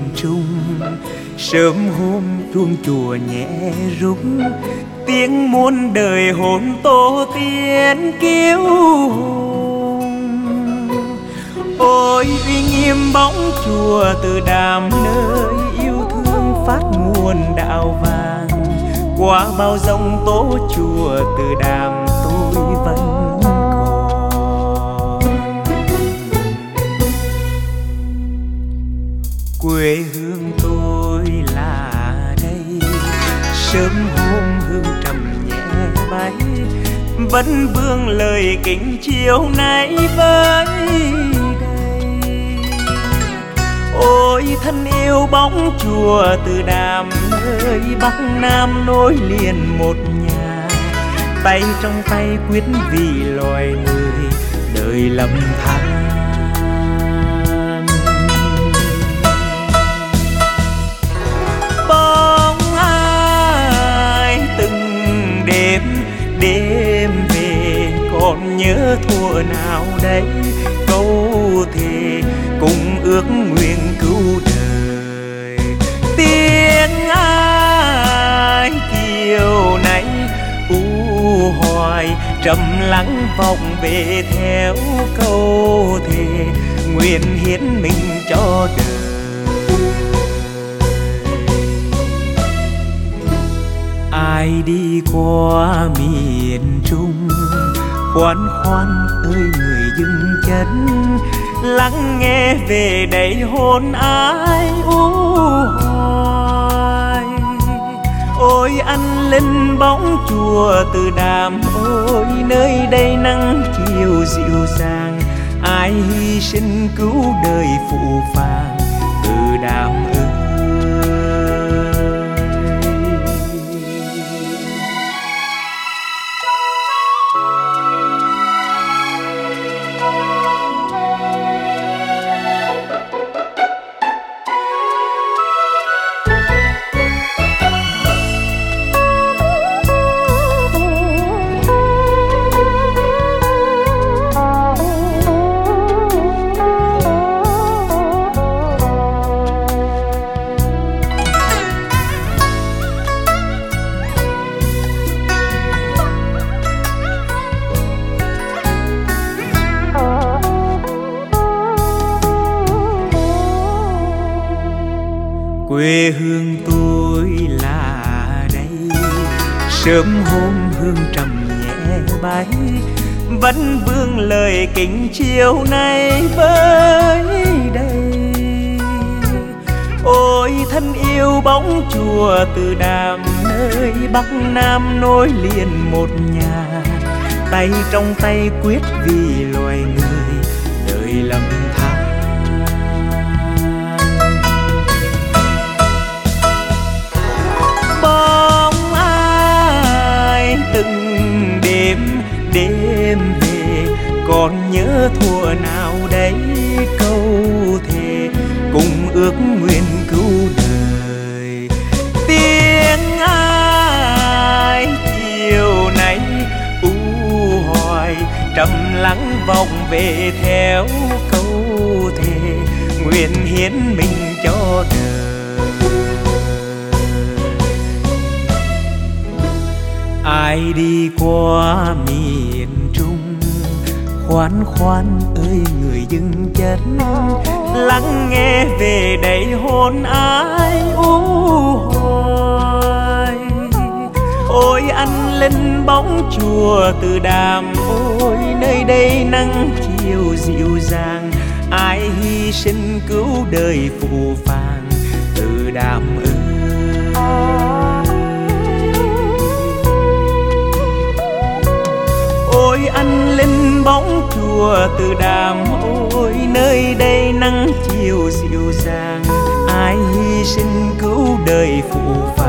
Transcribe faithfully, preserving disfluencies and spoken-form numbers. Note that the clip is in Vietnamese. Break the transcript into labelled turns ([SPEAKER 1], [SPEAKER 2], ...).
[SPEAKER 1] Trung. Sớm hôm chuông chùa nhẹ rung, tiếng muôn đời hồn tổ tiên kiêu hùng. Ôi uy nghiêm bóng chùa Từ Đàm, nơi yêu thương phát nguồn đạo vàng. Qua bao dòng tố chùa Từ Đàm tôi vẫn còn. Quê hương tôi là đây, sớm hôm hương trầm nhẹ bay, vẫn vương lời kính chiều nay với đây. Ôi thân yêu bóng chùa Từ Đàm, nơi Bắc Nam nối liền một nhà. Tay trong tay quyết vì loài người đời lầm than. Bóng ai từng đêm đêm về, còn nhớ thuở nào đấy câu thề cùng ước nguyện cứu đời. Tiếng ai chiều nay u hoài, trầm lắng vọng về theo câu thề nguyện hiến mình cho đời. Ai đi qua miền Trung, khoan khoan ơi người dừng chân, lắng nghe về đây hồn ai u hoài. Ôi anh linh bóng chùa Từ Đàm, ôi nơi đây nắng chiều dịu dàng. Ai hy sinh cứu đời phụ phàng Từ Đàm ơi. Quê hương tôi là đây, sớm hôm hương trầm nhẹ bay, vẫn vương lời kính chiều nay với đây. Ôi thân yêu bóng chùa Từ Đàm, nơi Bắc Nam nối liền một nhà. Tay trong tay quyết vì loài người đời lầm than. Bóng ai từng đêm đêm về, còn nhớ thuở nào đấy câu thề cùng ước nguyện cứu đời. Tiếng ai chiều nay u hoài, trầm lắng vọng về theo câu thề nguyện hiến mình cho đời. Ai đi qua miền Trung, khoan khoan ơi người dừng chân, lắng nghe về đây hồn ai u hoài. Ôi anh linh bóng chùa Từ Đàm, ôi nơi đây nắng chiều dịu dàng. Ai hy sinh cứu đời phụ phàng Từ Đàm ơi. Ôi anh linh bóng chùa Từ Đàm, ôi nơi đây nắng chiều dịu dàng. Ai hy sinh cứu đời phụ phàng